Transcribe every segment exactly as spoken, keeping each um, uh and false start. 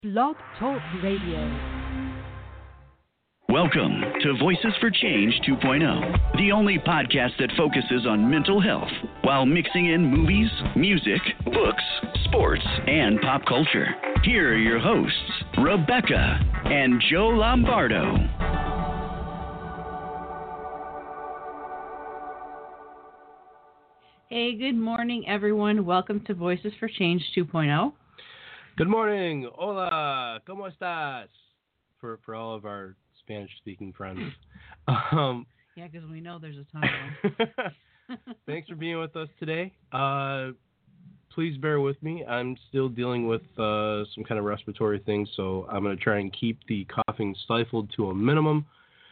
Blog Talk Radio. Welcome to Voices for Change two point oh, the only podcast that focuses on mental health while mixing in movies, music, books, sports, and pop culture. Here are your hosts, Rebecca and Joe Lombardo. Hey, good morning, everyone. Welcome to Voices for Change two point oh. Good morning. Hola. ¿Cómo estás? For for all of our Spanish-speaking friends. Um, yeah, because we know there's a ton of them. Thanks for being with us today. Uh, please bear with me. I'm still dealing with uh, some kind of respiratory thing, so I'm going to try and keep the coughing stifled to a minimum.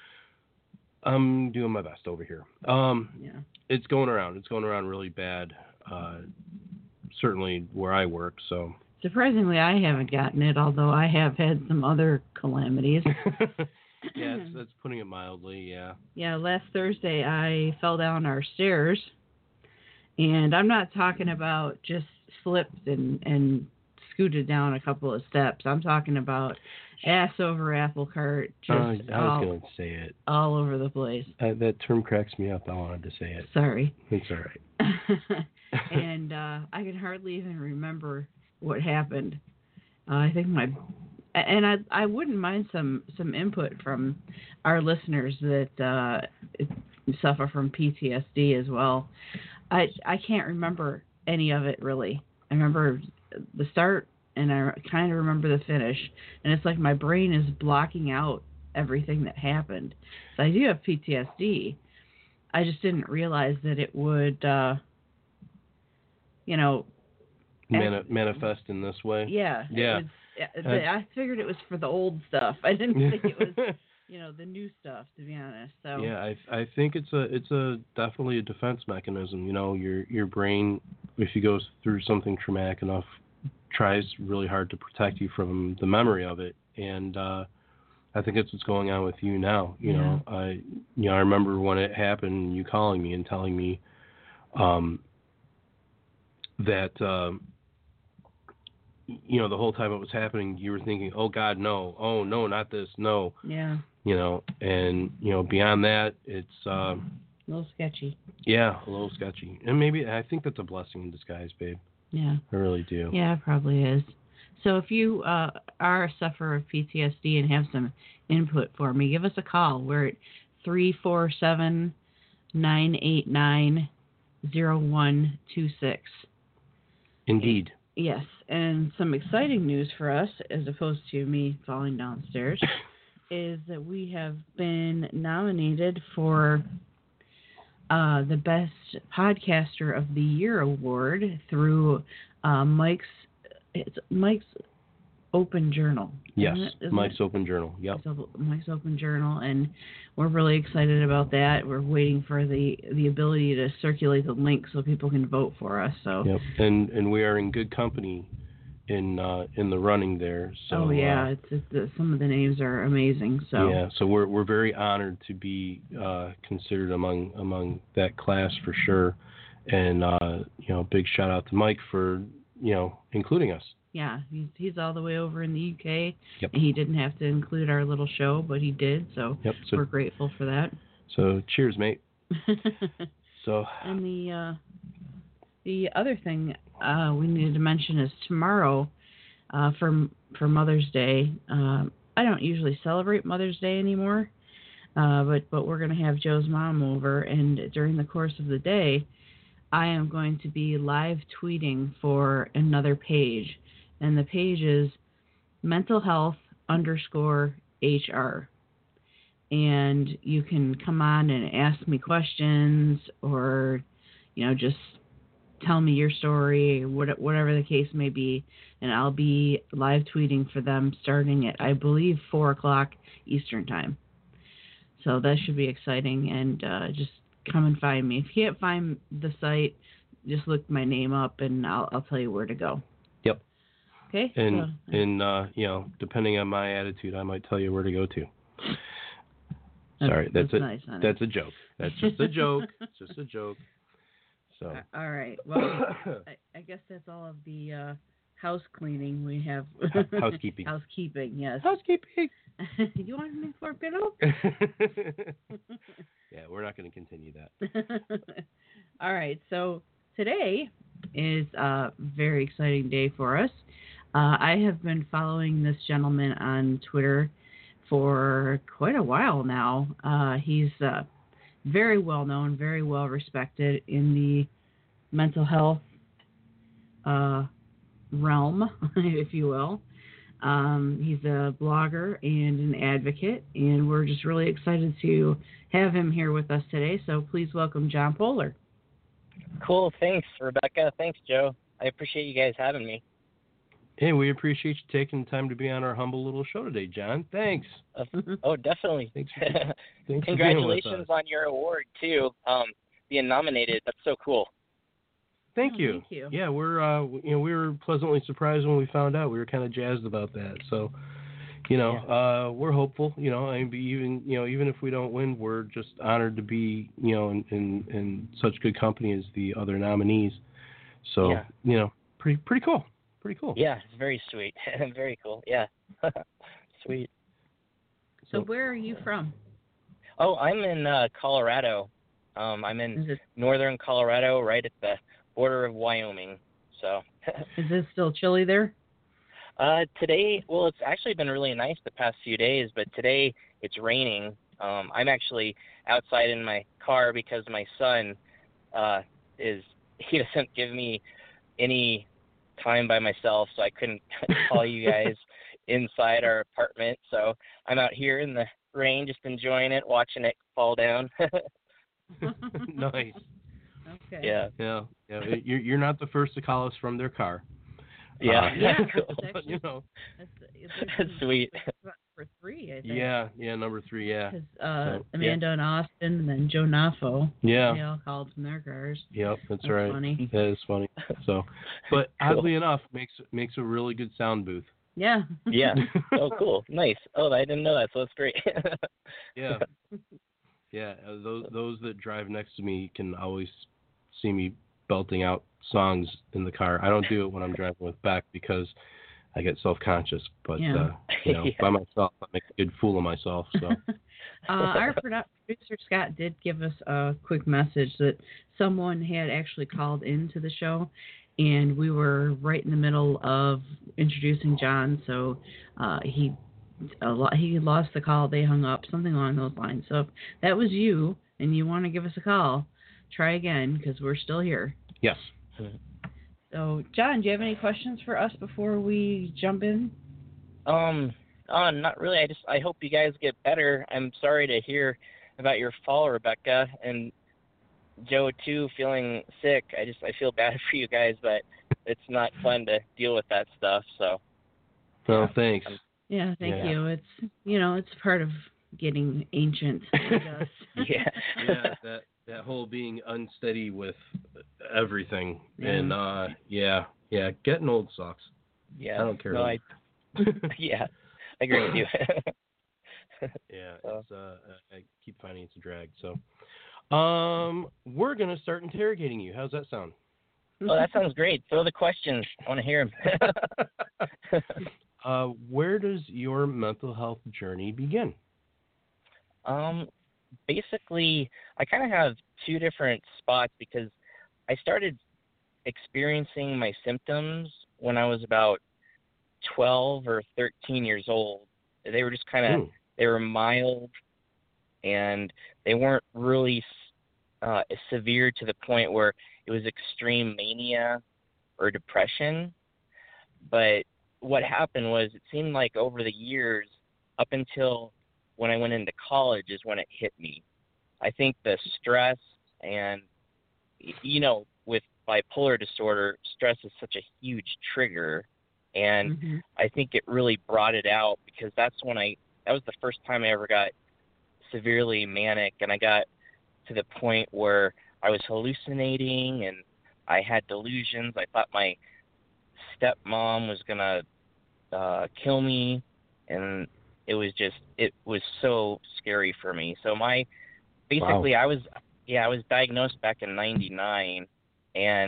I'm doing my best over here. Um, yeah. It's going around. It's going around really bad, uh, certainly where I work, so... Surprisingly, I haven't gotten it, although I have had some other calamities. yeah, it's, that's putting it mildly, yeah. Yeah, last Thursday I fell down our stairs, and I'm not talking about just slipped and, and scooted down a couple of steps. I'm talking about ass over apple cart, just uh, I all, was going to say it. all over the place. Uh, that term cracks me up. I wanted to say it. Sorry. It's all right. and uh, I can hardly even remember what happened. Uh, I think my, and I I wouldn't mind some, some input from our listeners that uh, suffer from P T S D as well. I I can't remember any of it really. I remember the start and I kind of remember the finish, and it's like my brain is blocking out everything that happened. So I do have P T S D. I just didn't realize that it would, uh, you know, Mani- manifest in this way? Yeah. Yeah. Was, uh, I figured it was for the old stuff. I didn't think it was, you know, the new stuff, to be honest. So yeah, I I think it's a it's a definitely a defense mechanism. You know, your your brain, if you go through something traumatic enough, tries really hard to protect you from the memory of it. And uh, I think that's what's going on with you now. You yeah. know, I you know I remember when it happened, you calling me and telling me um, that. Um, you know, the whole time it was happening, you were thinking, oh, God, no. Oh, no, not this. No. Yeah. You know, and, you know, beyond that, it's... Um, a little sketchy. Yeah, a little sketchy. And maybe, I think that's a blessing in disguise, babe. Yeah. I really do. Yeah, it probably is. So if you uh, are a sufferer of P T S D and have some input for me, give us a call. We're at three four seven, nine eight nine, zero one two six. Indeed. Yes, and some exciting news for us, as opposed to me falling downstairs, is that we have been nominated for uh, the Best Podcaster of the Year award through uh, Mike's it's Mike's Open Journal. Yes, Isn't it? Isn't Mike's it? Open Journal. Yep. Mike's Open Journal, and we're really excited about that. We're waiting for the, the ability to circulate the link so people can vote for us. So. Yep. And and we are in good company in uh, in the running there. So. Oh yeah, uh, it's, it's the, some of the names are amazing. So. Yeah. So we're we're very honored to be uh, considered among among that class for sure, and uh, you know, big shout out to Mike for you know including us. Yeah, he's he's all the way over in the U K, yep. and he didn't have to include our little show, but he did, so, yep. so we're grateful for that. So cheers, mate. so and the uh, the other thing uh, we needed to mention is tomorrow uh, for for Mother's Day. Um, I don't usually celebrate Mother's Day anymore, uh, but but we're gonna have Joe's mom over, and during the course of the day, I am going to be live tweeting for another page. And the page is mental health underscore H R. And you can come on and ask me questions or, you know, just tell me your story, whatever the case may be. And I'll be live tweeting for them starting at, I believe, four o'clock Eastern time. So that should be exciting. And uh, just come and find me. If you can't find the site, just look my name up and I'll, I'll tell you where to go. Yep. Okay. And so, and uh, you know, depending on my attitude, I might tell you where to go to. That's, Sorry, that's, that's a nice, honey. that's a joke. That's just a joke. It's just a joke. So. All right. Well, I, I guess that's all of the uh, house cleaning. We have housekeeping. Housekeeping, yes. Housekeeping. You want anything for a pillow? Yeah, we're not going to continue that. All right. So today is a very exciting day for us. Uh, I have been following this gentleman on Twitter for quite a while now. Uh, he's uh, very well known, very well respected in the mental health uh, realm, if you will. Um, he's a blogger and an advocate, and we're just really excited to have him here with us today. So please welcome John Poehler. Cool. Thanks, Rebecca. Thanks, Joe. I appreciate you guys having me. Hey, we appreciate you taking the time to be on our humble little show today, John. Thanks. Uh, oh, definitely. Thanks for, thanks Congratulations for on your award, too. Um, being nominated. That's so cool. Thank oh, you. Thank you. Yeah, we're uh, you know we were pleasantly surprised when we found out. We were kind of jazzed about that. So, you know, yeah. uh, we're hopeful. You know, I mean, even you know even if we don't win, we're just honored to be you know in in, in such good company as the other nominees. So, yeah. you know, pretty pretty cool. Pretty cool. Yeah, it's very sweet. Very cool. Yeah. Sweet. So, so where are you from? Oh, I'm in uh, Colorado. Um, I'm in northern Colorado, right at the border of Wyoming. So. Is it still chilly there? Uh, today, well, it's actually been really nice the past few days, but today it's raining. Um, I'm actually outside in my car because my son uh, is he doesn't give me any time by myself, so I couldn't call you guys inside our apartment. So I'm out here in the rain, just enjoying it, watching it fall down. Nice. Okay. Yeah. Yeah. Yeah. You're you're not the first to call us from their car. Yeah. Uh, yeah. Cool. Actually, you know. That's, that's sweet. For three, I think. Yeah. Yeah. Number three. Yeah. Because uh, so, Amanda yeah. and Austin, and then Joe Naffo. Yeah. They all called from their cars. Yep. That's, that's right. Funny. That is funny. So, but Cool. oddly enough, makes makes a really good sound booth. Yeah. Yeah. Oh, cool. Nice. Oh, I didn't know that, so that's great. Yeah. Yeah. Uh, those those that drive next to me can always see me belting out songs in the car. I don't do it when I'm driving with Beck because I get self-conscious. But yeah. uh, you know, yeah. by myself, I make a good fool of myself. So. uh, our produ- producer Scott did give us a quick message that someone had actually called into the show, and we were right in the middle of introducing John, so uh, he a lot, he lost the call. They hung up, something along those lines. So if that was you, and you want to give us a call, try again because we're still here. Yes. So, John, do you have any questions for us before we jump in? Um, uh, not really. I just I hope you guys get better. I'm sorry to hear about your fall, Rebecca, and Joe too, feeling sick. I just I feel bad for you guys, but it's not fun to deal with that stuff. So. Well, thanks. Um, yeah, thank yeah. you. It's you know it's part of getting ancient, I guess. yeah. Yeah, that that whole being unsteady with everything, Yeah. and uh, yeah, yeah, getting old sucks. Yeah. I don't care. No, I. yeah, I agree with you. Yeah, So. it's uh, I keep finding it's a drag. So, um, we're gonna start interrogating you. How's that sound? Oh, that sounds great. Throw the questions. I want to hear them. uh, where does your mental health journey begin? Um, basically, I kind of have two different spots because I started experiencing my symptoms when I was about twelve or thirteen years old. They were just kind of, they were mild, and they weren't really uh, severe to the point where it was extreme mania or depression. But what happened was it seemed like over the years, up until when I went into college is when it hit me. I think the stress and, you know, with bipolar disorder, stress is such a huge trigger. And mm-hmm. I think it really brought it out because that's when I, that was the first time I ever got severely manic. And I got to the point where I was hallucinating and I had delusions. I thought my stepmom was going to uh, kill me. And it was just, it was so scary for me. So my, basically wow. I was, yeah, I was diagnosed back in ninety-nine, and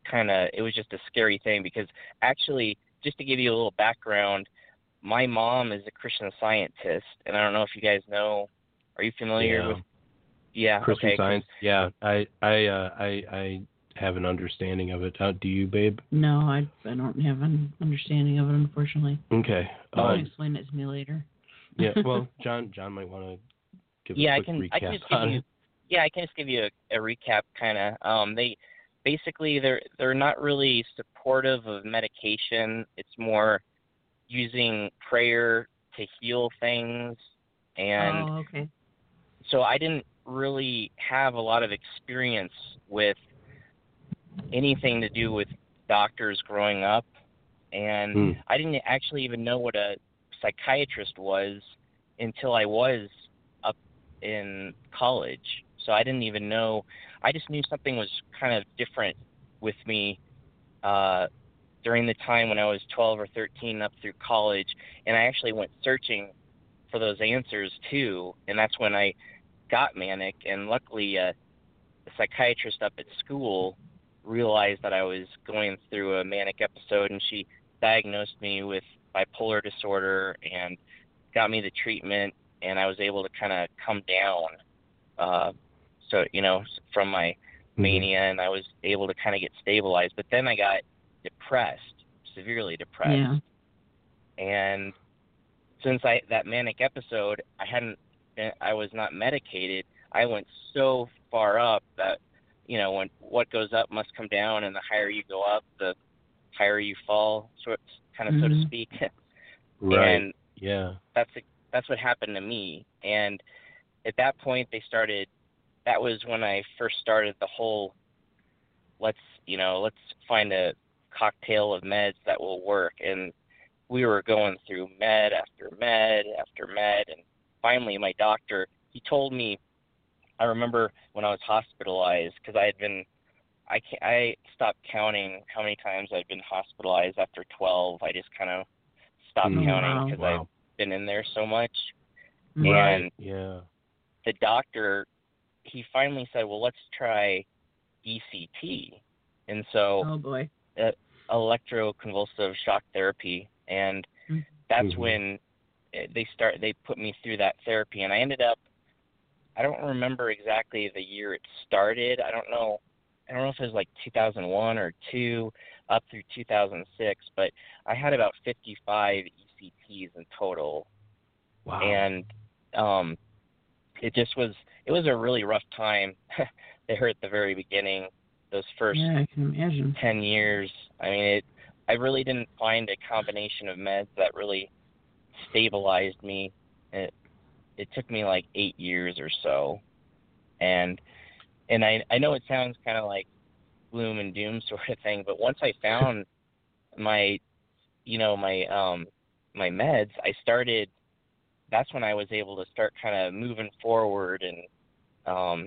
kind of, it was just a scary thing because actually, just to give you a little background, my mom is a Christian Scientist, and I don't know if you guys know, are you familiar yeah. with, yeah, Christian okay, Science? Yeah, I, I, uh, I, I have an understanding of it. Uh, do you, babe? No, I, I don't have an understanding of it, unfortunately. Okay. You Uh, can explain it to me later. yeah, well, John, John might want to give yeah, a I quick can, recap I can just give on you, it. yeah, I can just give you a, a recap, kind of. Um, they basically they're they're not really supportive of medication. It's more using prayer to heal things, and oh, okay. so I didn't really have a lot of experience with anything to do with doctors growing up, and Mm. I didn't actually even know what a psychiatrist was until I was up in college. So I didn't even know. I just knew something was kind of different with me uh, during the time when I was twelve or thirteen up through college, and I actually went searching for those answers too, and that's when I got manic, and luckily uh, the psychiatrist up at school realized that I was going through a manic episode, and she diagnosed me with bipolar disorder and got me the treatment, and I was able to kind of come down, uh, so, you know, from my Mm-hmm. mania, and I was able to kind of get stabilized. But then I got depressed, severely depressed. Yeah. And since I that manic episode, I hadn't, I was not medicated. I went so far up that, you know, when what goes up must come down, and the higher you go up, the higher you fall, sort kind of, mm-hmm. so to speak. Right. And yeah. that's that's what happened to me. And at that point, they started. That was when I first started the whole. Let's you know, let's find a cocktail of meds that will work. And we were going through med after med after med, and finally, my doctor, he told me. I remember when I was hospitalized because I had been. I can't, I stopped counting how many times I'd been hospitalized after twelve. I just kind of stopped Mm. counting because wow. I've been in there so much. Right. And yeah. the doctor, he finally said, well, let's try E C T. And so oh, boy. Uh, electroconvulsive shock therapy. And mm-hmm. that's mm-hmm. when they start. They put me through that therapy. And I ended up, I don't remember exactly the year it started. I don't know. I don't know if it was like two thousand one or two up through two thousand six, but I had about fifty-five E C Ts in total. Wow. And um, it just was, it was a really rough time. They hurt at the very beginning, those first yeah, I can imagine. ten years. I mean, it, I really didn't find a combination of meds that really stabilized me. It, it took me like eight years or so. And And I I know it sounds kind of like gloom and doom sort of thing, but once I found my, you know, my um my meds, I started. That's when I was able to start kind of moving forward, and um,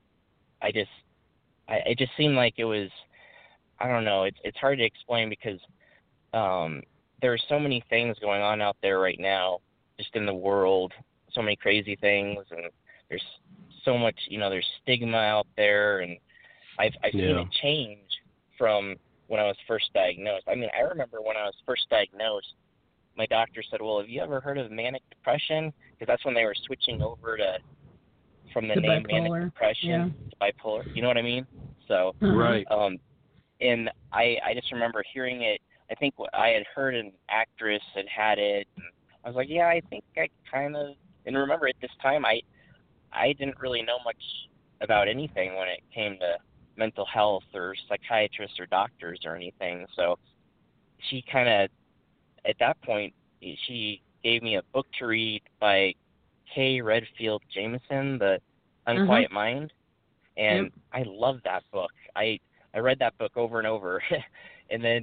I just, I it just seemed like it was, I don't know, it's it's hard to explain because um, there are so many things going on out there right now, just in the world, so many crazy things, and there's so much, you know, there's stigma out there, and I've I've yeah. seen it change from when I was first diagnosed. I mean, I remember when I was first diagnosed, my doctor said, "Well, have you ever heard of manic depression?" Because that's when they were switching over to from the, the name bipolar. manic depression yeah. to bipolar. You know what I mean? So uh-huh. right. Um, and I I just remember hearing it. I think I had heard an actress had had it. And I was like, yeah, I think I kind of. And remember, at this time, I I didn't really know much about anything when it came to mental health or psychiatrists or doctors or anything. So she kind of, at that point, she gave me a book to read by Kay Redfield Jamison, The Unquiet uh-huh. Mind. And yep. I loved that book. I, I read that book over and over. And then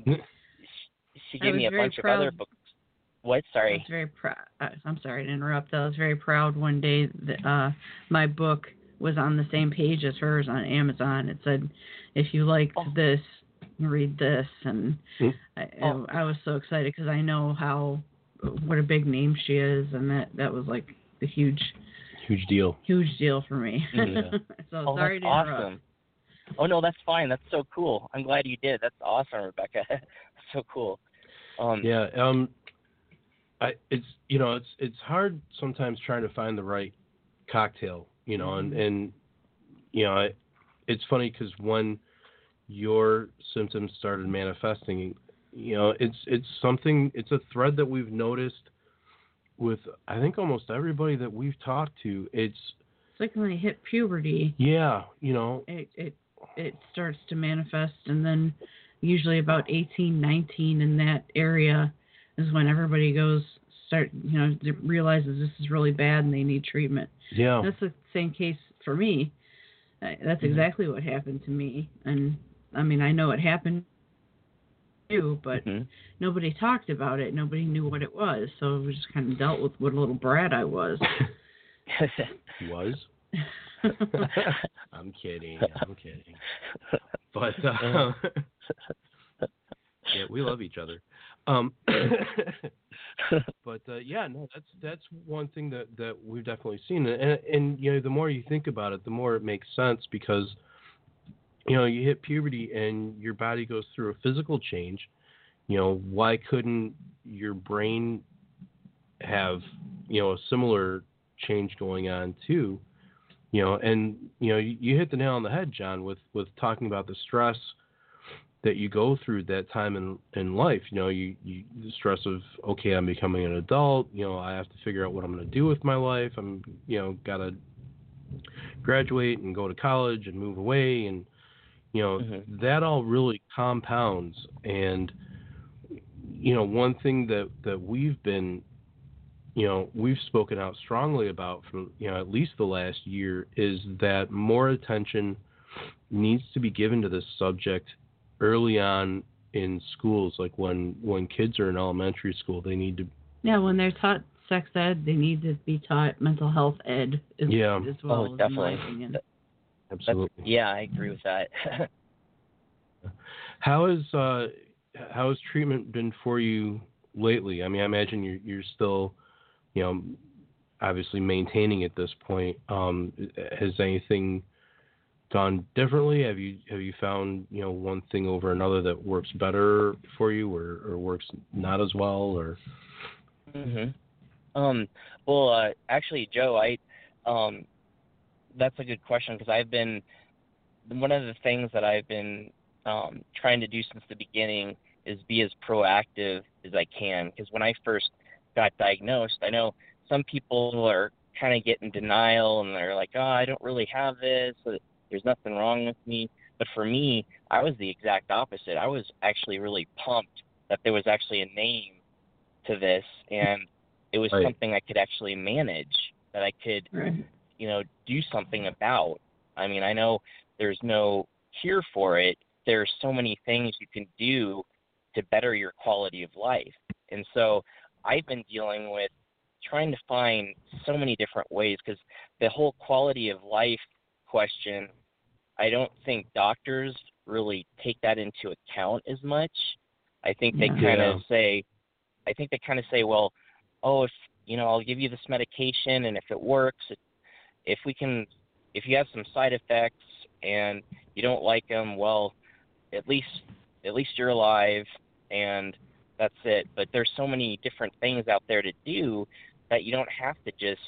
she gave me a bunch proud. of other books. What? Sorry. I was very proud. I'm sorry to interrupt. I was very proud one day that uh, my book was on the same page as hers on Amazon. It said, if you liked oh. this, read this. And mm. I, oh. I was so excited because I know how, what a big name she is. And that, that was like the huge, huge deal. Huge deal for me. Yeah. so oh, sorry to awesome. interrupt. Oh no, that's fine. That's so cool. I'm glad you did. That's awesome, Rebecca. That's so cool. Um, yeah. Um. I. It's you know it's it's hard sometimes trying to find the right cocktail. You know, and and you know I, it's funny because when your symptoms started manifesting, you know, it's it's something. It's a thread that we've noticed with I think almost everybody that we've talked to. It's It's like when they hit puberty. yeah, you know. It it it starts to manifest, and then usually about eighteen, nineteen in that area is when everybody goes start you know realizes this is really bad and they need treatment. Yeah. That's the same case for me. Uh, That's Mhm. exactly what happened to me, and I mean I know it happened too, but mhm. nobody talked about it. Nobody knew what it was, so we just kind of dealt with what a little brat I was. Was? I'm kidding. I'm kidding. But uh, yeah, we love each other. Um, but uh, yeah, no, that's that's one thing that, that we've definitely seen, and and you know, the more you think about it, the more it makes sense because you know you hit puberty and your body goes through a physical change. You know, why couldn't your brain have you know a similar change going on too? You know, and you know, you, you hit the nail on the head, John, with, with talking about the stress that you go through that time in in life. You know, you, you the stress of okay, I'm becoming an adult. You know, I have to figure out what I'm going to do with my life. I'm you know got to graduate and go to college and move away, and you know Mhm. that all really compounds. And you know, one thing that that we've been you know, we've spoken out strongly about for, you know, at least the last year is that more attention needs to be given to this subject early on in schools. Like when, when kids are in elementary school, they need to. Yeah, when they're taught sex ed, they need to be taught mental health ed as, Yeah. as well, Oh, in definitely. my opinion. That- Absolutely. That's, yeah, I agree with that. How has, uh, how has treatment been for you lately? I mean, I imagine you're, you're still, you know, obviously maintaining at this point. Um, has anything gone differently? Have you have you found you know one thing over another that works better for you, or, or works not as well, or? mhm. Um. Well, uh, actually, Joe, I, um, that's a good question because I've been one of the things that I've been um, trying to do since the beginning is be as proactive as I can. Because when I first got diagnosed, I know some people are kind of get in denial and they're like, oh, I don't really have this. There's nothing wrong with me. But for me, I was the exact opposite. I was actually really pumped that there was actually a name to this, and it was Right. something I could actually manage, that I could, Right. you know, do something about. I mean, I know there's no cure for it. There's so many things you can do to better your quality of life. And so I've been dealing with trying to find so many different ways, because the whole quality of life question, I don't think doctors really take that into account as much. I think they Yeah. kind Yeah. of say, I think they kind of say, well, oh, if, you know, I'll give you this medication, and if it works, if we can, if you have some side effects and you don't like them, well, at least, at least you're alive, and that's it. But there's so many different things out there to do that you don't have to just,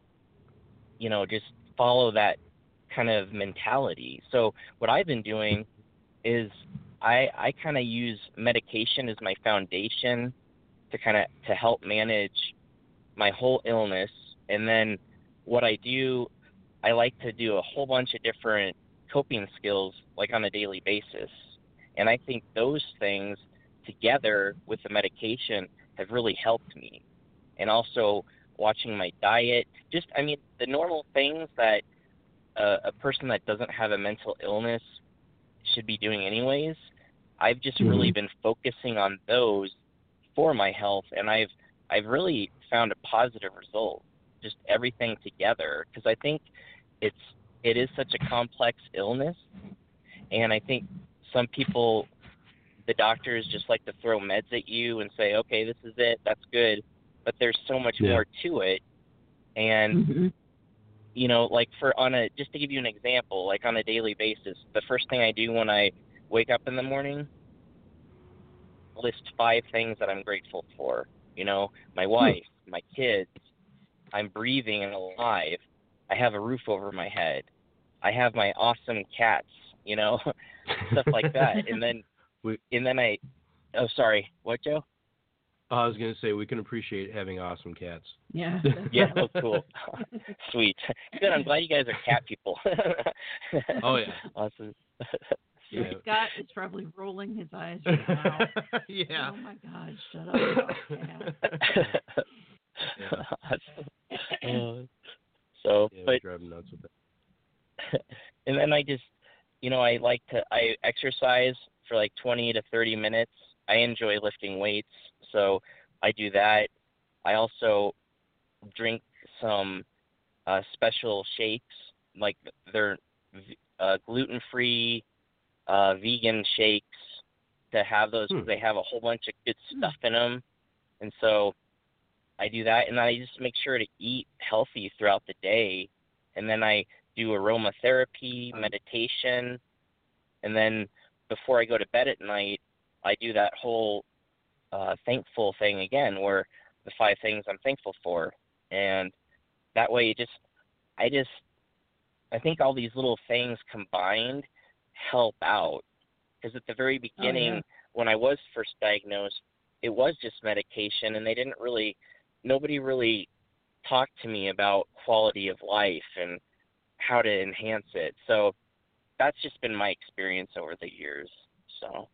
you know, just follow that kind of mentality. So what I've been doing is I I kind of use medication as my foundation to kind of to help manage my whole illness. And then what I do, I like to do a whole bunch of different coping skills, like on a daily basis. And I think those things together with the medication have really helped me. And also watching my diet, just, I mean, the normal things that uh, a person that doesn't have a mental illness should be doing anyways. I've just Mhm. really been focusing on those for my health, and I've I've really found a positive result, just everything together, because I think it's it is such a complex illness, and I think some people, the doctors just like to throw meds at you and say, okay, this is it, that's good, but there's so much Yeah. more to it. And Mhm. you know, like for on a, just to give you an example, like on a daily basis, the first thing I do when I wake up in the morning, list five things that I'm grateful for. You know, my wife, hmm. my kids, I'm breathing and alive. I have a roof over my head. I have my awesome cats, you know, stuff like that. And then, we, and then I, oh, sorry, what, Joe? I was going to say, we can appreciate having awesome cats. Yeah. Yeah, oh, cool. Sweet. Good, I'm glad you guys are cat people. Oh, yeah. Awesome. Yeah. Scott is probably rolling his eyes right now. Yeah. Oh, my God, shut up. Yeah. Yeah. uh, so, yeah, but, drive nuts with that. And then I just, you know, I like to, I exercise for like twenty to thirty minutes. I enjoy lifting weights, so I do that. I also drink some uh, special shakes, like they're uh, gluten-free, uh, vegan shakes, to have those because hmm. they have a whole bunch of good stuff in them. And so I do that, and I just make sure to eat healthy throughout the day. And then I do aromatherapy, meditation, and then before I go to bed at night, I do that whole uh, thankful thing again, where the five things I'm thankful for. And that way, it just, I just, I think all these little things combined help out. Because at the very beginning, oh, yeah. when I was first diagnosed, it was just medication, and they didn't really, nobody really talked to me about quality of life and how to enhance it. So that's just been my experience over the years. So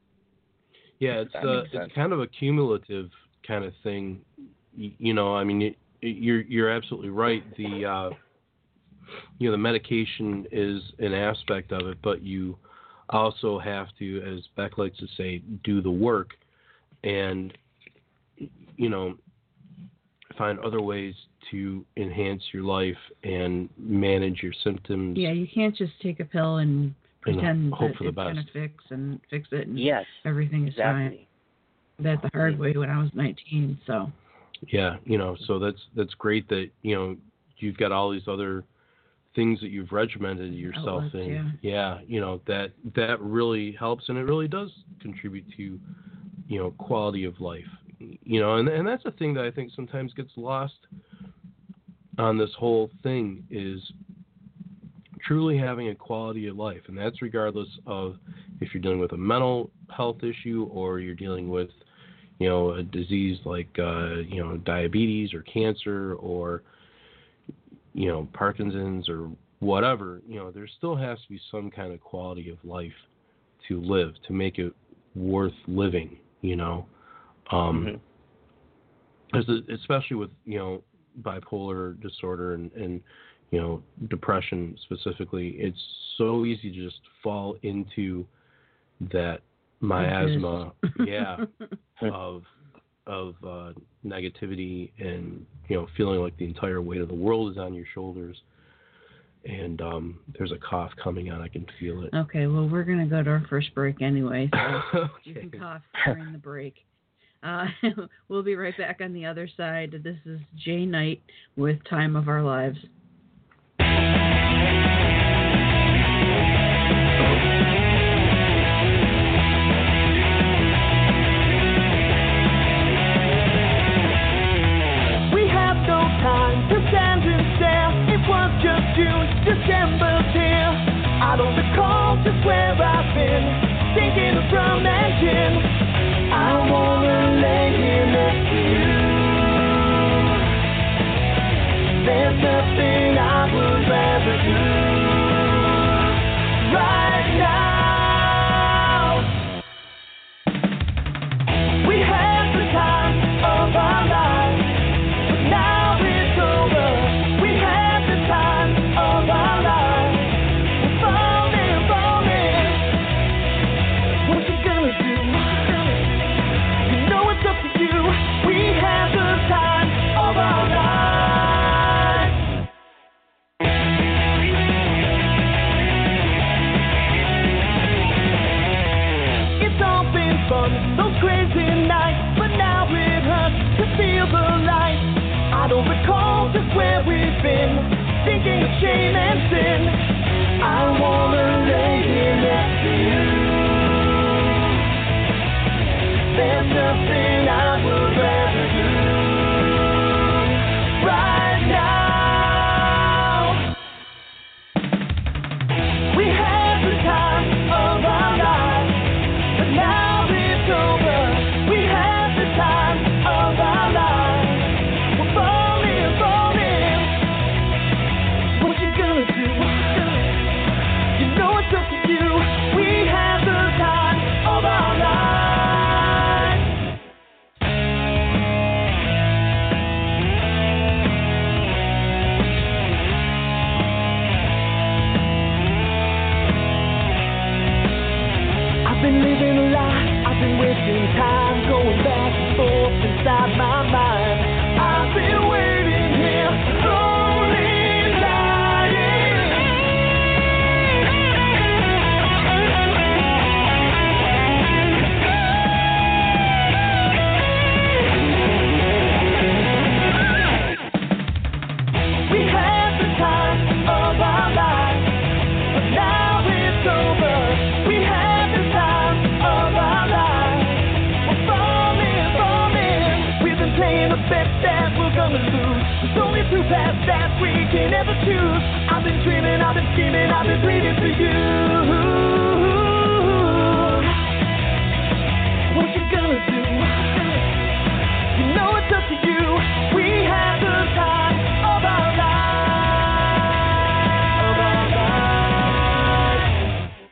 yeah, it's uh, it's kind of a cumulative kind of thing. You, you know, I mean, it, it, you're you're absolutely right. The uh, you know the medication is an aspect of it, but you also have to, as Beck likes to say, do the work, and you know, find other ways to enhance your life and manage your symptoms. Yeah, you can't just take a pill and pretend and hope that for the it's best. going to fix and fix it and yes, everything is exactly. fine. That's the hard way when I was nineteen, so. Yeah, you know, so that's that's great that, you know, you've got all these other things that you've regimented yourself Outlets, in. Yeah. yeah, you know, that that really helps, and it really does contribute to, you know, quality of life. You know, and and that's the thing that I think sometimes gets lost on this whole thing is truly having a quality of life, and that's regardless of if you're dealing with a mental health issue or you're dealing with, you know, a disease like uh, you know, diabetes or cancer or, you know, Parkinson's or whatever. You know, there still has to be some kind of quality of life to live, to make it worth living. You know. Um, mm-hmm. Especially with, you know, bipolar disorder and, and, you know, depression specifically, it's so easy to just fall into that miasma, yeah, of of uh, negativity and, you know, feeling like the entire weight of the world is on your shoulders. And um, there's a cough coming on. I can feel it. Okay, well, we're going to go to our first break anyway, so okay. You can cough during the break. Uh, we'll be right back on the other side. This is Jay Knight with Time of Our Lives. We have no time to stand and stare. It was just June, December's here. I don't recall just where I've been, thinking of rum and gin. I wanna lay here next to you. There's nothing I would rather do right now. We had the time of our lives, but now it's over. We had the time of our lives. We're falling, falling. What you gonna do? It's up to you. We have the time of our lives. It's all been fun, those crazy nights, but now it hurts to feel the light. I don't recall just where we've been, thinking of shame and sin. I wanna lay here next to you. There's nothing I would rather do right now. We had the time of our lives, but now it's over. We had the time of our lives. We're falling, falling. What you gonna do? You know it's up to you. We had the time of our lives. I've been living a lie, I've been wasting time, going back and forth inside my mind. I've been waiting here, slowly dying. We had the time of our lives, but now it's over. We had the time of our lives. We're falling, falling. We've been playing a bet that we're gonna lose. There's only two paths that we can ever choose. I've been dreaming, I've been scheming, I've been bleeding for you. What you gonna do? You know it's up to you. We have the time of our lives. Of our lives.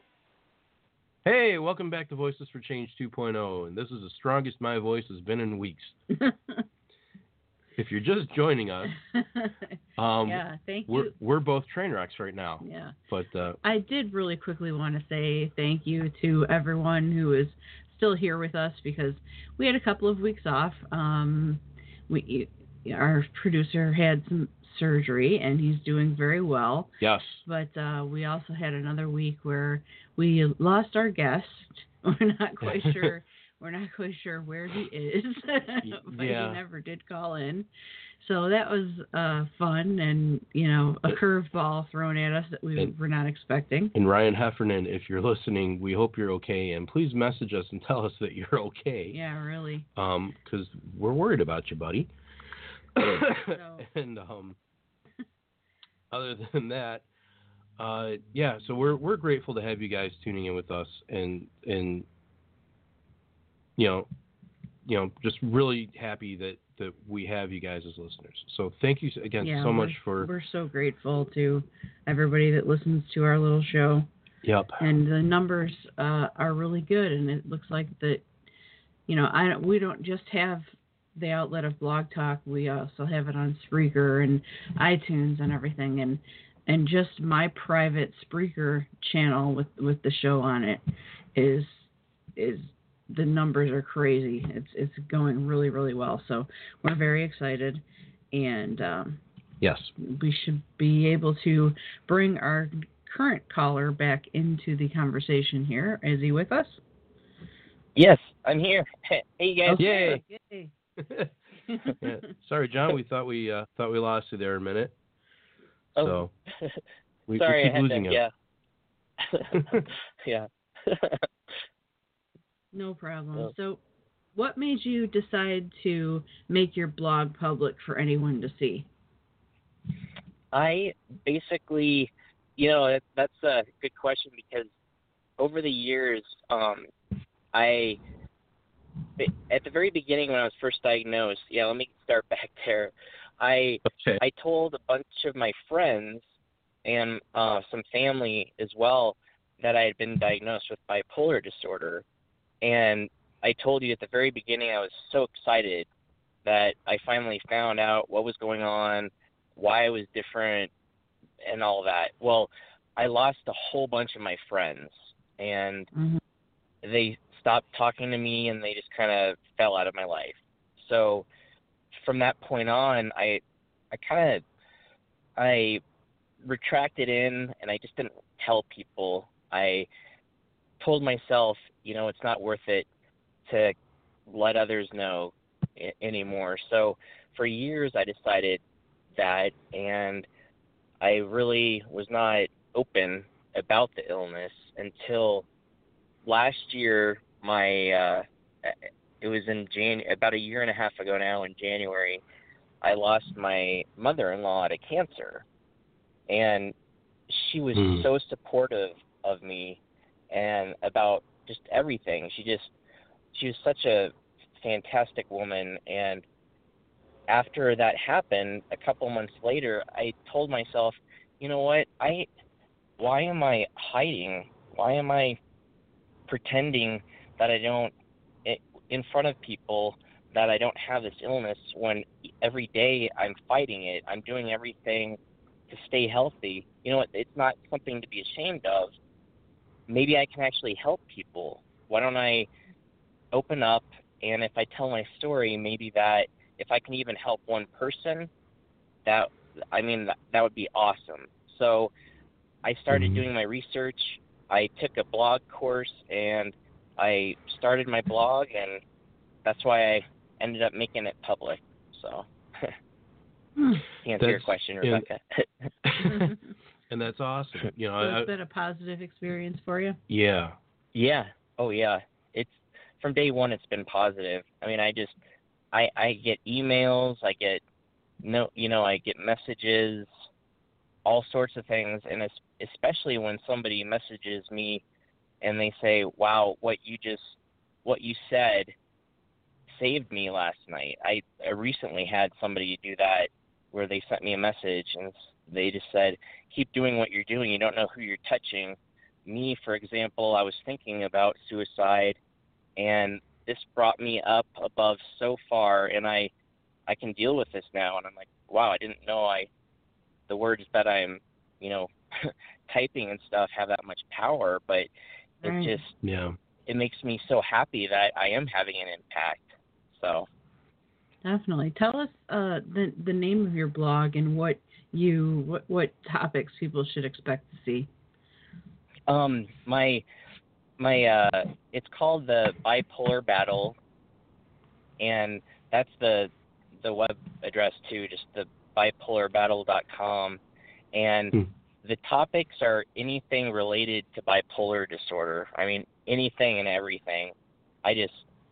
Hey, welcome back to Voices for Change two point oh, and this is the strongest my voice has been in weeks. If you're just joining us, um, yeah, thank we're you. we're both train wrecks right now. Yeah. But uh, I did really quickly want to say thank you to everyone who is still here with us because we had a couple of weeks off. Um, we our producer had some surgery and he's doing very well. yes, But uh, we also had another week where we lost our guest. We're not quite sure. We're not quite sure where he is, but yeah. he never did call in. So that was uh, fun and, you know, a curveball thrown at us that we And- were not expecting. And Ryan Heffernan, if you're listening, we hope you're okay, and please message us and tell us that you're okay. Yeah, really. Um, because we're worried about you, buddy. So- And um, other than that, uh, yeah. So we're we're grateful to have you guys tuning in with us, and and you know, you know, just really happy that that we have you guys as listeners. So thank you again Yeah, so much we're- for. We're so grateful to everybody that listens to our little show. Yep. And the numbers uh, are really good, and it looks like that, you know, I don't, we don't just have the outlet of Blog Talk. We also have it on Spreaker and iTunes and everything, and and just my private Spreaker channel with, with the show on it is is the numbers are crazy. It's it's going really really well. So we're very excited, and um, Yes. we should be able to bring our current caller back into the conversation here. Is he with us? Yes, I'm here. Hey, guys. Yay. Yay. Yeah. Sorry, John. We thought we uh, thought we lost you there a minute. Oh. So we, Sorry, we keep I had losing to, him. yeah. yeah. No problem. Oh. So what made you decide to make your blog public for anyone to see? I basically, you know, that, that's a good question because over the years, um, I, at the very beginning when I was first diagnosed, yeah, let me start back there. I Okay. I told a bunch of my friends and uh, some family as well that I had been diagnosed with bipolar disorder. And I told you at the very beginning I was so excited that I finally found out what was going on, why I was different, and all that. Well, I lost a whole bunch of my friends, and Mm-hmm. they stopped talking to me, and they just kind of fell out of my life. So from that point on, I I kind of I retracted in, and I just didn't tell people. I told myself, you know, it's not worth it to let others know I- anymore. So for years, I decided that, and I really was not open about the illness until last year. My uh, it was in Jan about a year and a half ago now in January. I lost my mother-in-law to cancer, and she was Mm. so supportive of me and about just everything. She just she was such a fantastic woman, and after that happened, a couple months later, I told myself, you know what, I, why am I hiding? Why am I pretending that I don't, in front of people, that I don't have this illness when every day I'm fighting it? I'm doing everything to stay healthy. You know what, it's not something to be ashamed of. Maybe I can actually help people. Why don't I open up, and if I tell my story, maybe that if I can even help one person, that, I mean, that, that would be awesome. So I started Mm-hmm. doing my research. I took a blog course, and I started my blog, and that's why I ended up making it public. So Hmm. to answer your That's- question, yeah. Rebecca. And that's awesome. You know, So I, it's been a positive experience for you? yeah. Yeah. Oh, yeah. It's from day one. It's been positive. I mean, I just, I, I get emails. I get no, you know, I get messages, all sorts of things, and it's, especially when somebody messages me and they say, "Wow, what you just, what you said, saved me last night." I, I recently had somebody do that, where they sent me a message and they just said, "Keep doing what you're doing. You don't know who you're touching." Me, for example, I was thinking about suicide, and this brought me up above so far, and I I can deal with this now. And I'm like, wow, I didn't know I the words that I'm, you know, typing and stuff have that much power, but it Right. just Yeah. it makes me so happy that I am having an impact. So Definitely. Tell us uh, the the name of your blog and what you what what topics people should expect to see. um my my uh it's called the Bipolar Battle, and that's the the web address too, just the bipolar battle dot com. And Hmm. the topics are anything related to bipolar disorder. I mean, anything and everything. I just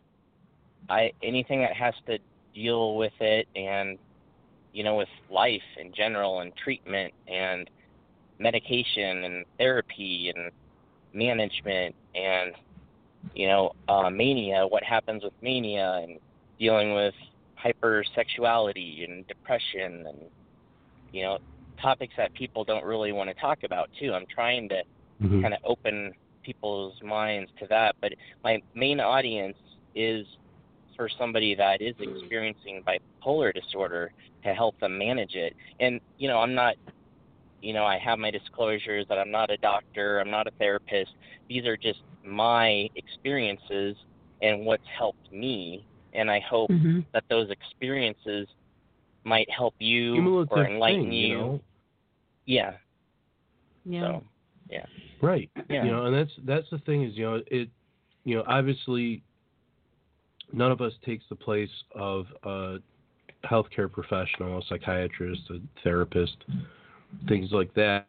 I anything that has to deal with it, and you know, with life in general, and treatment and medication and therapy and management, and you know, uh, mania, what happens with mania, and dealing with hypersexuality and depression, and you know, topics that people don't really want to talk about too. I'm trying to Mhm. kind of open people's minds to that, but my main audience is for somebody that is experiencing bipolar disorder, to help them manage it. And you know, I'm not, you know, I have my disclosures that I'm not a doctor, I'm not a therapist. These are just my experiences and what's helped me, and I hope Mm-hmm. that those experiences might help you Cumulative or enlighten thing, you. you know? Yeah. Yeah. So, yeah. Right. Yeah. You know, and that's that's the thing is, you know, it you know, obviously none of us takes the place of a healthcare professional, a psychiatrist, a therapist, things like that.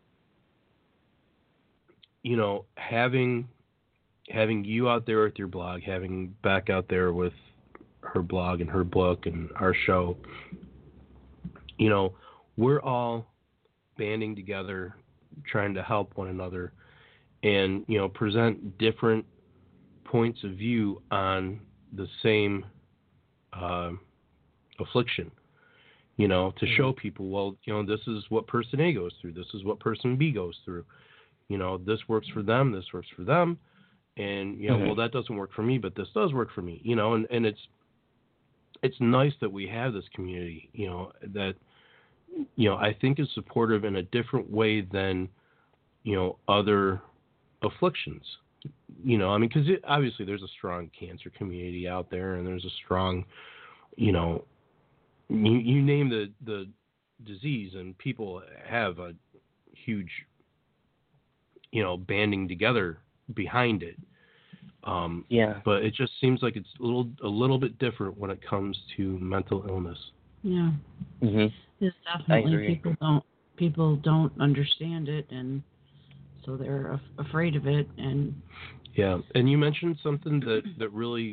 You know, having having you out there with your blog, having Beck out there with her blog and her book and our show, you know, we're all banding together, trying to help one another, and you know, present different points of view on the same uh, affliction. You know, to show people, well, you know, this is what person A goes through, this is what person B goes through. You know, this works for them, this works for them, and you know, Mhm. well, that doesn't work for me, but this does work for me. You know, and, and it's it's nice that we have this community. You know, that you know I think is supportive in a different way than you know other afflictions. You know, I mean, because obviously there's a strong cancer community out there, and there's a strong, you know, you, you name the the disease, and people have a huge, you know, banding together behind it. Um, Yeah. But it just seems like it's a little a little bit different when it comes to mental illness. Yeah. Mhm. It's I definitely agree. people don't people don't understand it, and so they're af- afraid of it. And yeah, and you mentioned something that, that really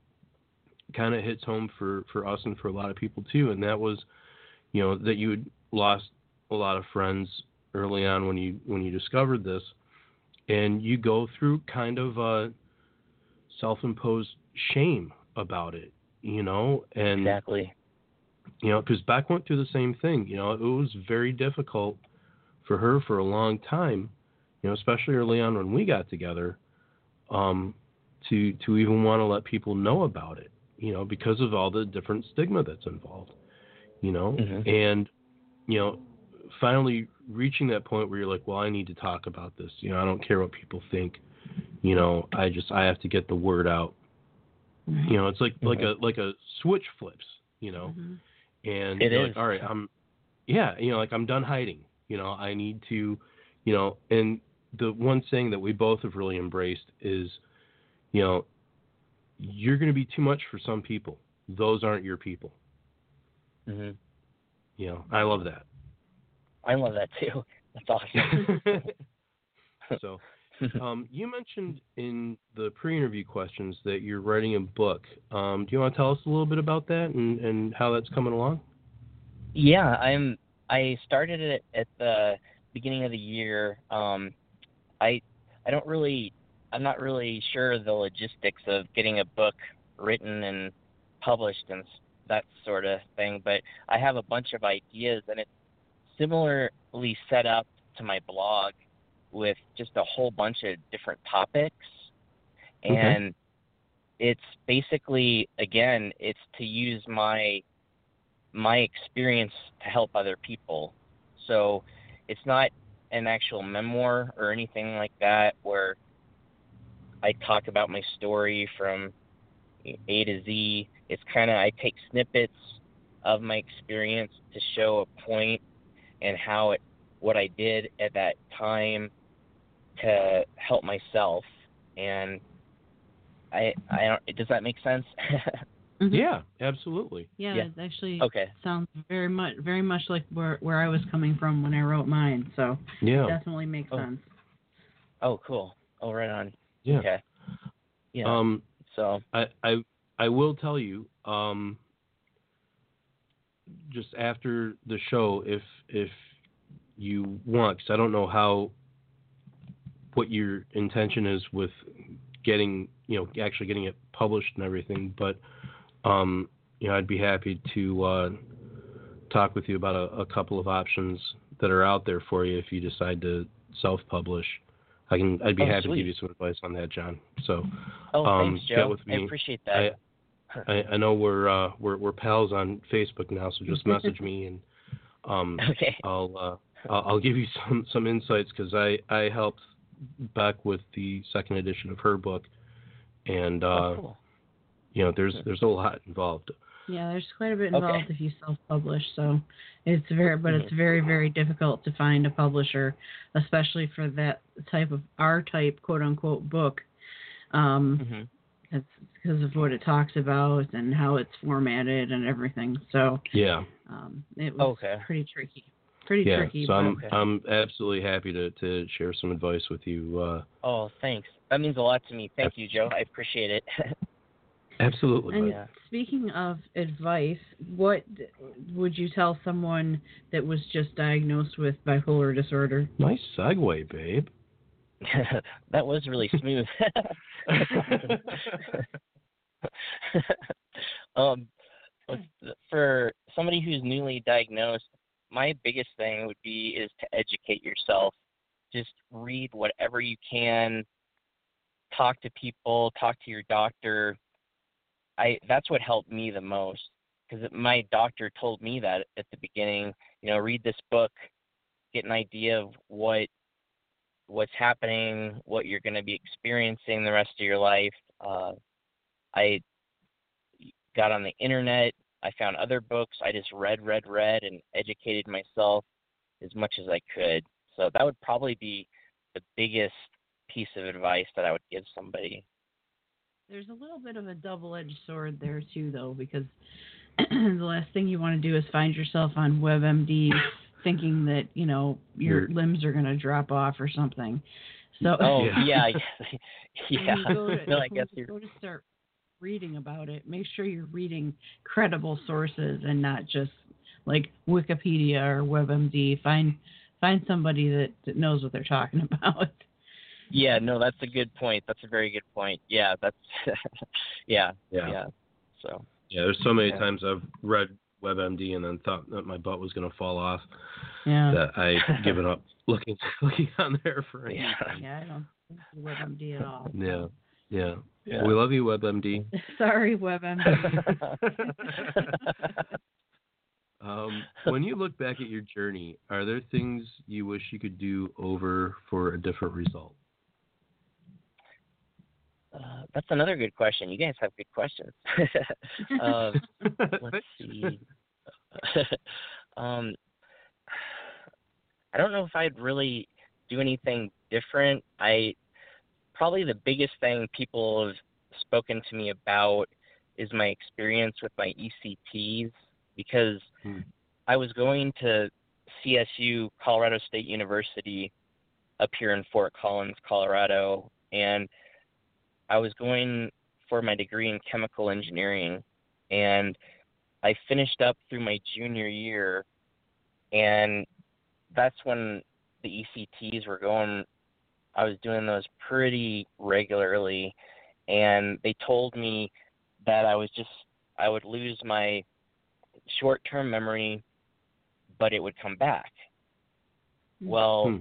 kind of hits home for, for us and for a lot of people too, and that was, you know, that you had lost a lot of friends early on when you when you discovered this, and you go through kind of a self-imposed shame about it, you know, and Exactly. you know, because Beck went through the same thing. You know, it was very difficult for her for a long time, you know, especially early on when we got together, um, to to even want to let people know about it, you know, because of all the different stigma that's involved, you know, Mm-hmm. and, you know, finally reaching that point where you're like, well, I need to talk about this. You know, I don't care what people think. You know, I just I have to get the word out. right. You know, it's like Mm-hmm. like a like a switch flips. You know. Mhm. And It you're is. like, all right, I'm, yeah, you know, like I'm done hiding. You know, I need to, you know, and the one thing that we both have really embraced is, you know, you're going to be too much for some people. Those aren't your people. Mm-hmm. You know, I love that. I love that too. That's awesome. So, um, you mentioned in the pre-interview questions that you're writing a book. Um, do you want to tell us a little bit about that and, and how that's coming along? Yeah, I'm. I started it at the beginning of the year. Um, I I don't really. I'm not really sure the logistics of getting a book written and published and s- that sort of thing, but I have a bunch of ideas, and it's similarly set up to my blog with just a whole bunch of different topics. Okay. And it's basically, again, it's to use my my experience to help other people. So it's not an actual memoir or anything like that where I talk about my story from A to Z. It's kind of, I take snippets of my experience to show a point and how it, what I did at that time to help myself. And I, I don't, does that make sense? Mhm. Yeah, absolutely. Yeah, Yeah. it actually Okay. sounds very much very much like where where I was coming from when I wrote mine. So Yeah. definitely makes Oh. sense. Oh, cool. Oh, right on. Yeah. Okay. Yeah. Um, So, I, I I will tell you, um, just after the show, if if you want, because I don't know how what your intention is with getting, you know, actually getting it published and everything, but um, you know, I'd be happy to uh, talk with you about a, a couple of options that are out there for you if you decide to self-publish. I can. I'd be Oh, happy sweet. to give you some advice on that, John. So, oh, um, thanks, get Joe. with I me. appreciate that. I, I know we're uh, we're we're pals on Facebook now, so just message me and um, Okay. I'll uh, I'll, I'll give you some some insights because I I helped Beck with the second edition of her book, and uh, oh, cool. you know there's there's a lot involved. Yeah, there's quite a bit Okay. involved if you self-publish. So it's very, but it's very very difficult to find a publisher, especially for that type of our type quote unquote book. Um, Mm-hmm. It's because of what it talks about and how it's formatted and everything. So Yeah. um, it was Okay. pretty tricky. Pretty Yeah. tricky. So but I'm Okay. I'm absolutely happy to, to share some advice with you. Uh, Oh, thanks. That means a lot to me. Thank you, Joe. I appreciate it. absolutely. And Bud. Yeah. speaking of advice, what would you tell someone that was just diagnosed with bipolar disorder? Nice segue, babe. That was really smooth. um, for somebody who's newly diagnosed, my biggest thing would be is to educate yourself. Just read whatever you can. Talk to people. Talk to your doctor. I that's what helped me the most because my doctor told me that at the beginning. You know, read this book, get an idea of what what's happening, what you're going to be experiencing the rest of your life. Uh, I got on the internet. I found other books. I just read, read, read, and educated myself as much as I could. So that would probably be the biggest piece of advice that I would give somebody. There's a little bit of a double-edged sword there too, though, because the last thing you want to do is find yourself on WebMD thinking that, you know, your You're- limbs are going to drop off or something. So Oh Yeah. yeah, yeah. when you go to, No, I when guess you you're. go to start reading about it, make sure you're reading credible sources and not just like Wikipedia or WebMD. Find find somebody that, that knows what they're talking about. Yeah, no, that's a good point. That's a very good point. Yeah, that's. yeah, Yeah. yeah. So. Yeah, there's so many Yeah. times I've read WebMD and then thought that my butt was going to fall off Yeah. that I've given up looking looking on there for anything. Yeah. Yeah, I don't think of WebMD at all. Yeah. Yeah. Yeah. We love you, WebMD. Sorry, WebMD. Um, when you look back at your journey, are there things you wish you could do over for a different result? Uh, that's another good question. You guys have good questions. um, let's see. um, I don't know if I'd really do anything different. I probably the biggest thing people have spoken to me about is my experience with my E C Ts, because Hmm. I was going to C S U, Colorado State University, up here in Fort Collins, Colorado, and I was going for my degree in chemical engineering, and I finished up through my junior year, and that's when the E C Ts were going. I was doing those pretty regularly, and they told me that I was just I would lose my short-term memory, but it would come back. Well, Hmm.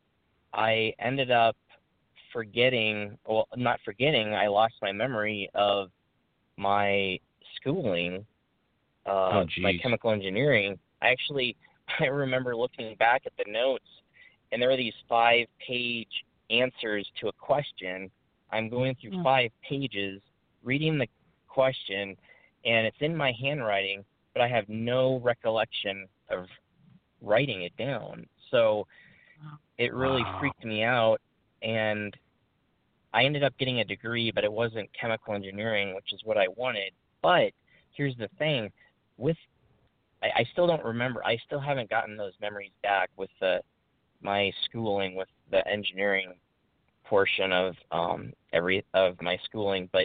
I ended up forgetting, well, not forgetting, I lost my memory of my schooling, uh, Oh, my geez. chemical engineering. I actually, I remember looking back at the notes, and there were these five-page answers to a question. I'm going through Hmm. five pages, reading the question, and it's in my handwriting, but I have no recollection of writing it down. So Wow. it really Wow. freaked me out, and I ended up getting a degree, but it wasn't chemical engineering, which is what I wanted. But here's the thing, with I, I still don't remember. I still haven't gotten those memories back with the my schooling, with the engineering portion of um every of my schooling. But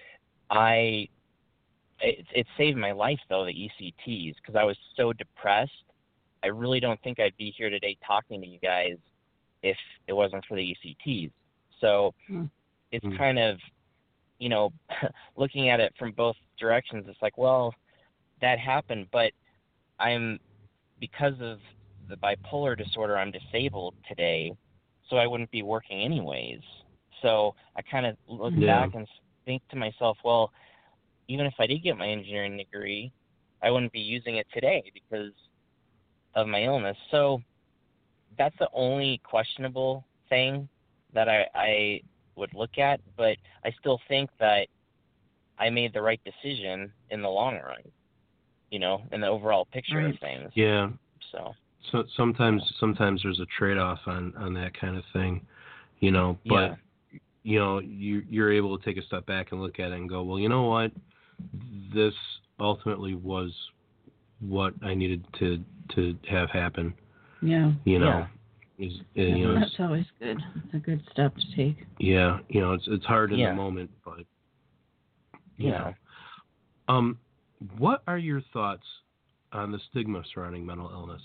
I it, it saved my life though, the E C Ts, because I was so depressed. I really don't think I'd be here today talking to you guys if it wasn't for the E C Ts. So Hmm. it's Hmm. kind of, you know, looking at it from both directions. It's like, well, that happened, but I'm, because of the bipolar disorder, I'm disabled today, so I wouldn't be working anyways. So I kind of look Yeah. back and think to myself, well, even if I did get my engineering degree, I wouldn't be using it today because of my illness. So that's the only questionable thing that I, I would look at, but I still think that I made the right decision in the long run, you know, in the overall picture Right. of things. Yeah. So, So sometimes sometimes there's a trade-off on, on that kind of thing, you know, but yeah. you know, you you're able to take a step back and look at it and go, well, you know what? This ultimately was what I needed to to have happen, Yeah. you know. Is uh, you know, That's it's, always good. It's a good step to take. yeah, you know, it's it's hard in Yeah. the moment, but you Yeah. know. Um what are your thoughts on the stigma surrounding mental illness?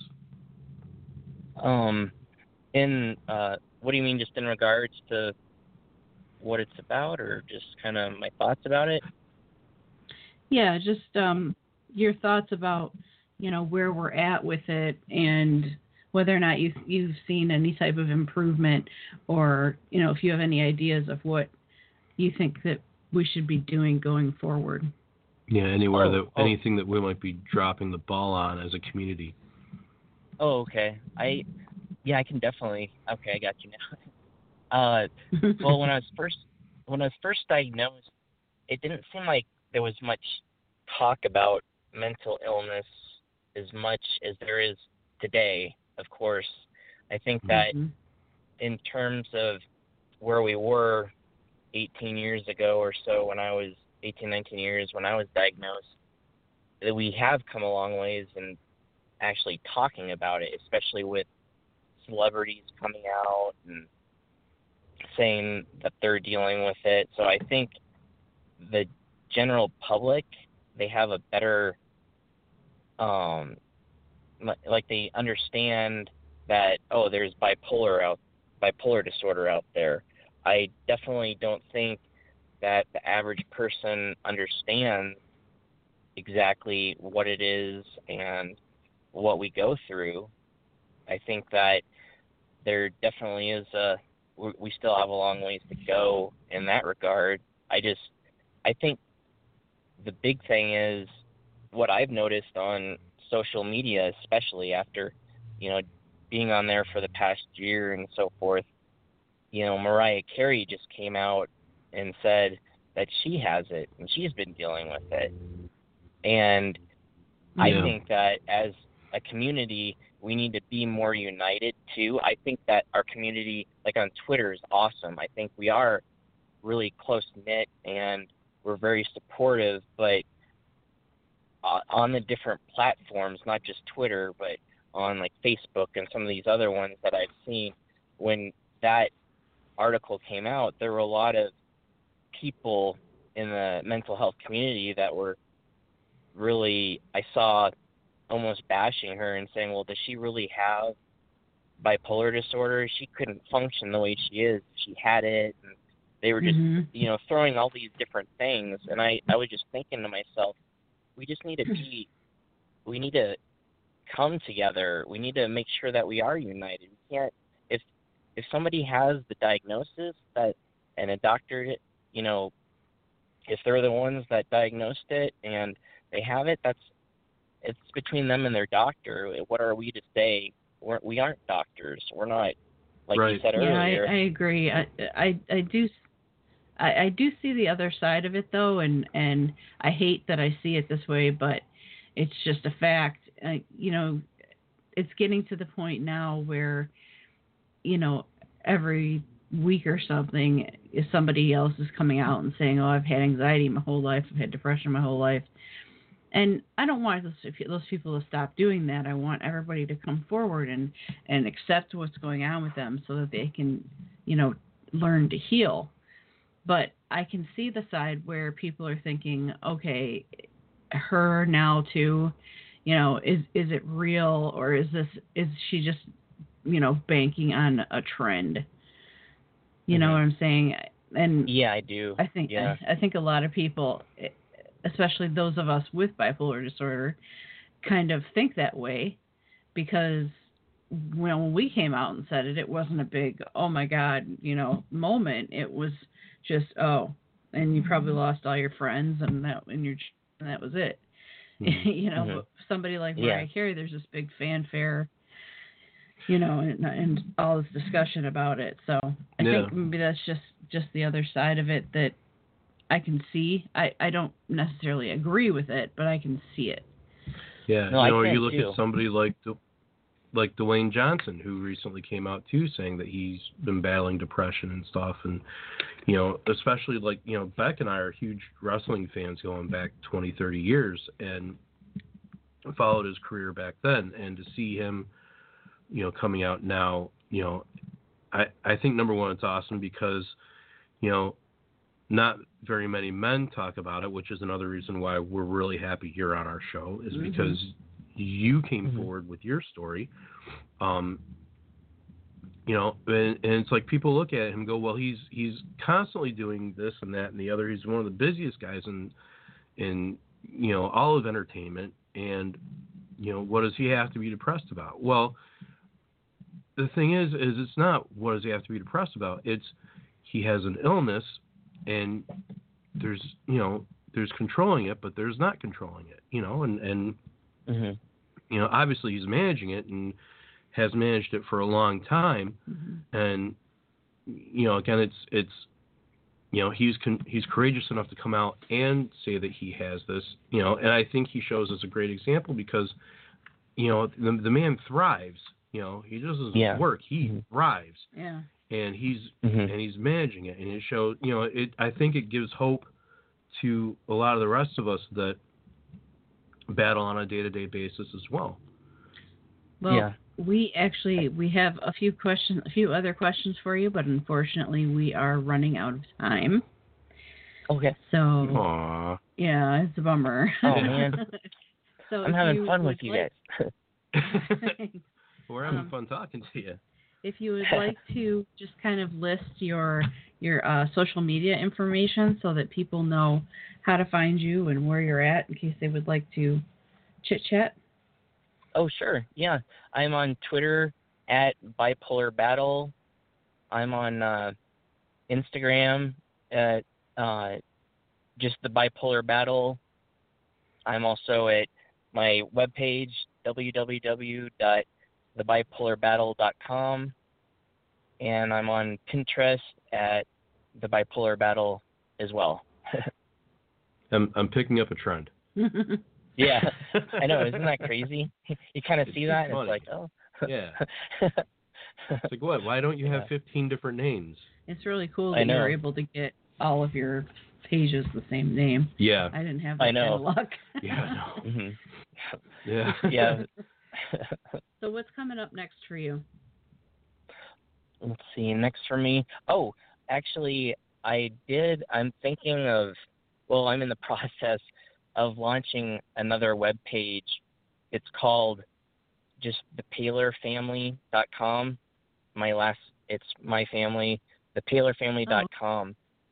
Um, in, uh, what do you mean, just in regards to what it's about, or just kind of my thoughts about it? Yeah, just um, your thoughts about, you know, where we're at with it and whether or not you've, you've seen any type of improvement, or, you know, if you have any ideas of what you think that we should be doing going forward. Yeah, anywhere Oh, that oh. anything that we might be dropping the ball on as a community. Oh, okay. I, yeah, I can definitely, okay, I got you now. uh, well, when I was first, when I was first diagnosed, it didn't seem like there was much talk about mental illness as much as there is today. Of course, I think that Mhm. in terms of where we were eighteen years ago or so, when I was eighteen, nineteen years when I was diagnosed, that we have come a long ways, and actually talking about it, especially with celebrities coming out and saying that they're dealing with it. So I think the general public, they have a better, um, like they understand that, oh, there's bipolar out, bipolar disorder out there. I definitely don't think that the average person understands exactly what it is and what we go through. I think that there definitely is a, we still have a long ways to go in that regard. I just, I think the big thing is what I've noticed on social media, especially after, you know, being on there for the past year and so forth. You know, Mariah Carey just came out and said that she has it and she's been dealing with it. And yeah. I think that as a community, we need to be more united too. I think that our community, like on Twitter, is awesome. I think we are really close-knit and we're very supportive, but uh, on the different platforms, not just Twitter, but on like Facebook and some of these other ones that I've seen, when that article came out, there were a lot of people in the mental health community that were really, I saw almost bashing her and saying, well, does she really have bipolar disorder? She couldn't function the way she is. She had it. And they were just, mm-hmm. you know, throwing all these different things. And I, I was just thinking to myself, we just need to be, we need to come together. We need to make sure that we are united. We can't, if, if somebody has the diagnosis that, and a doctor, you know, if they're the ones that diagnosed it and they have it, that's, it's between them and their doctor. What are we to say? We're, we aren't doctors. We're not, like right. you said yeah, earlier. I, I agree. I, I, I do, I, I do see the other side of it though, and, and I hate that I see it this way, but it's just a fact. Uh, you know, it's getting to the point now where, you know, every week or something, if somebody else is coming out and saying, oh, I've had anxiety my whole life, I've had depression my whole life. And I don't want those, those people to stop doing that. I want everybody to come forward and, and accept what's going on with them so that they can, you know, learn to heal. But I can see the side where people are thinking, okay, her now too, you know, is is it real, or is this, is she just, you know, banking on a trend? You mm-hmm. know what I'm saying? And yeah, I do. I think yeah. I, I think a lot of people, especially those of us with bipolar disorder, kind of think that way, because when we came out and said it, it wasn't a big, oh my God, you know, moment. It was just, oh, and you probably lost all your friends, and that and your and that was it. Mm-hmm. you know, mm-hmm. somebody like Mariah yeah. Carey, there's this big fanfare, you know, and, and all this discussion about it. So I yeah. think maybe that's just just the other side of it that I can see. I, I don't necessarily agree with it, but I can see it. Yeah, no, you know, I you look too. at somebody like like Dwayne Johnson, who recently came out too, saying that he's been battling depression and stuff, and you know, especially like, you know, Beck and I are huge wrestling fans going back twenty, thirty years, and followed his career back then, and to see him, you know, coming out now, you know, I I think number one, it's awesome because, you know, not very many men talk about it, which is another reason why we're really happy here on our show, is mm-hmm. because you came mm-hmm. forward with your story. Um, you know, and, and it's like people look at him and go, well, he's he's constantly doing this and that and the other. He's one of the busiest guys in, in you know, all of entertainment. And, you know, what does he have to be depressed about? Well, the thing is, is it's not what does he have to be depressed about. It's he has an illness, and there's, you know, there's controlling it, but there's not controlling it, you know, and, and mm-hmm. you know, obviously he's managing it and has managed it for a long time. Mm-hmm. And, you know, again, it's, it's, you know, he's, con- he's courageous enough to come out and say that he has this, you know, and I think he shows us a great example because, you know, the, the man thrives, you know, he just doesn't yeah. work. He mm-hmm. thrives. Yeah. And he's mm-hmm. and he's managing it, and it shows. You know, it. I think it gives hope to a lot of the rest of us that battle on a day-to-day basis as well. Well, Yeah. we actually we have a few questions, a few other questions for you, but unfortunately we are running out of time. Okay. So Aww. yeah, it's a bummer. Oh man, so I'm if having you fun with would you like- guys. We're having Um, fun talking to you. If you would like to just kind of list your your uh, social media information so that people know how to find you and where you're at in case they would like to chit chat. Oh sure, yeah. I'm on Twitter at Bipolar Battle. I'm on uh, Instagram at uh, just the Bipolar Battle. I'm also at my webpage w w w dot the bipolar battle dot com, and I'm on Pinterest at the Bipolar Battle as well. I'm I'm picking up a trend. Yeah, I know. Isn't that crazy? You kind of It's see that, and funny. it's like, oh. Yeah. It's like, what? Why don't you have Yeah. fifteen different names? It's really cool I that know. you're able to get all of your pages the same name. Yeah. I didn't have that I kind know. of luck. Yeah, I know. Mhm. Yeah. Yeah. So what's coming up next for you? Let's see. Next for me. Oh, actually, I did. I'm thinking of. Well, I'm in the process of launching another web page. It's called just the paler family dot com. My last. It's my family. the paler family dot com,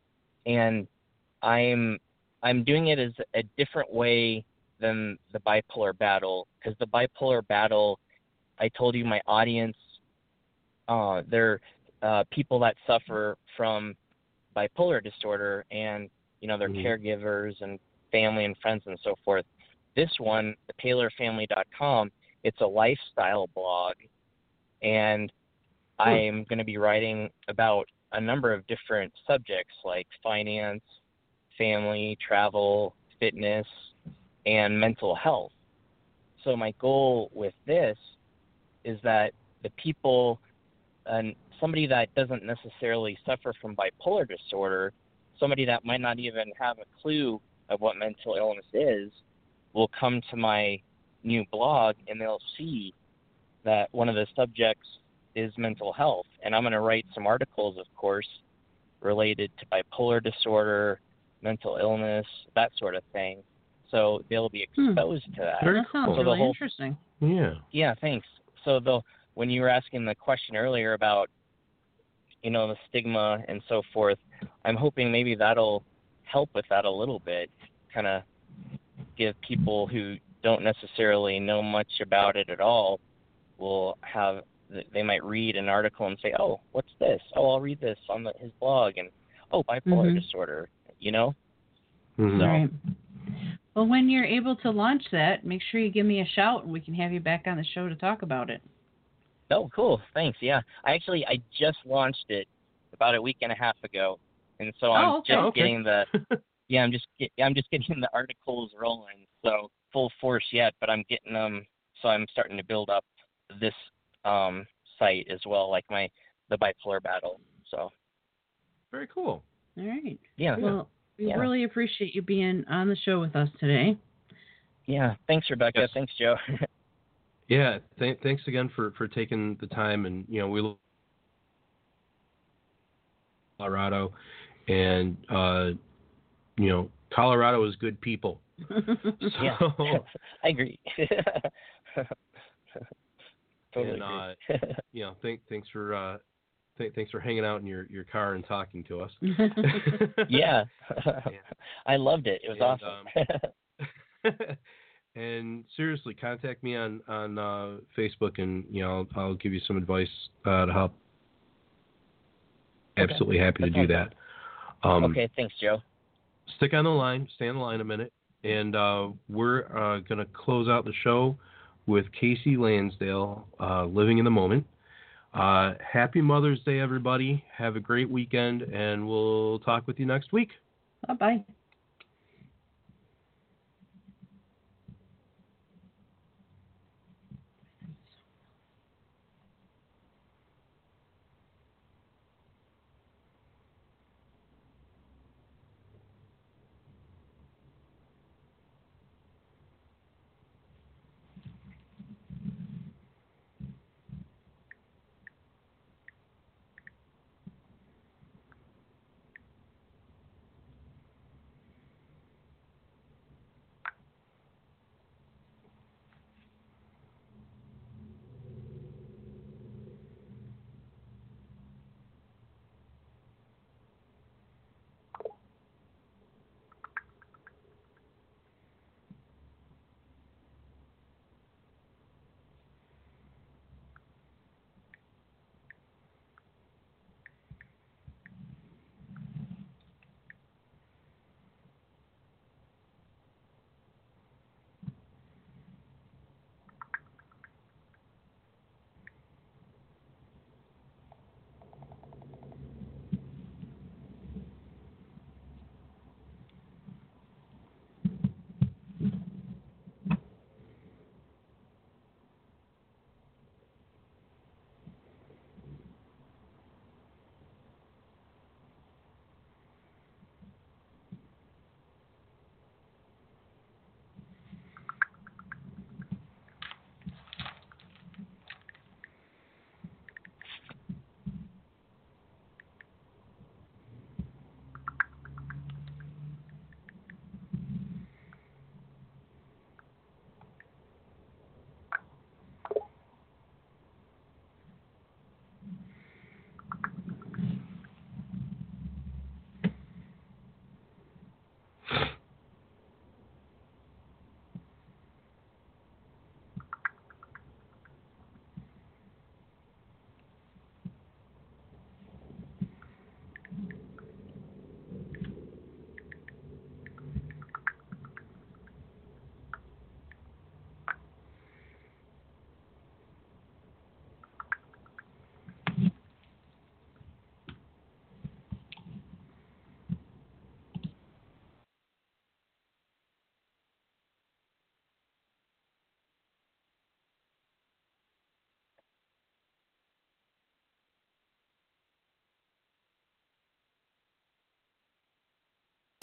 and I'm I'm doing it as a different way than the Bipolar Battle, because the Bipolar Battle, I told you my audience, uh, they're uh, people that suffer from bipolar disorder, and you know, they're Mhm. caregivers and family and friends and so forth. This one, the paler family dot com, it's a lifestyle blog, and Hmm. I'm going to be writing about a number of different subjects like finance, family, travel, fitness, and mental health. So my goal with this is that the people, and somebody that doesn't necessarily suffer from bipolar disorder, somebody that might not even have a clue of what mental illness is, will come to my new blog and they'll see that one of the subjects is mental health. And I'm going to write some articles, of course, related to bipolar disorder, mental illness, that sort of thing. So they'll be exposed to that. Very That sounds cool. So the really whole- interesting. Yeah. Yeah, thanks. So the when you were asking the question earlier about, you know, the stigma and so forth, I'm hoping maybe that'll help with that a little bit, kind of give people who don't necessarily know much about it at all will have, they might read an article and say, oh, what's this? Oh, I'll read this on the, his blog, and oh, bipolar Mhm. disorder, you know? Mhm. So- Right. Well, when you're able to launch that, make sure you give me a shout and we can have you back on the show to talk about it. Oh, cool. Thanks. Yeah. I actually, I just launched it about a week and a half ago. And so I'm Oh, okay. just Okay. getting the, yeah, I'm just, get, I'm just getting the articles rolling. So full force yet, but I'm getting them. So I'm starting to build up this um, site as well, like my, the Bipolar Battle. So, Very cool. All right. yeah. Well, we Yeah. really appreciate you being on the show with us today. Yeah. Thanks, Rebecca. Yes. Thanks, Joe. Yeah. Th- thanks again for, for taking the time, and you know we love Colorado, and uh, you know Colorado is good people. So, Yeah. I agree. Totally And, uh, agree. you know, th- thanks for uh, th- thanks for hanging out in your, your car and talking to us. Yeah. I loved it. It was And, awesome. And seriously, contact me on on uh, Facebook, and you know I'll, I'll give you some advice uh, to help. Okay. Absolutely happy That to do sounds that. Um, okay. Thanks, Joe. Stick on the line, stay on the line a minute, and uh, we're uh, going to close out the show with Casey Lansdale, uh, Living in the Moment. Uh, happy Mother's Day, everybody. Have a great weekend, and we'll talk with you next week. Bye-bye.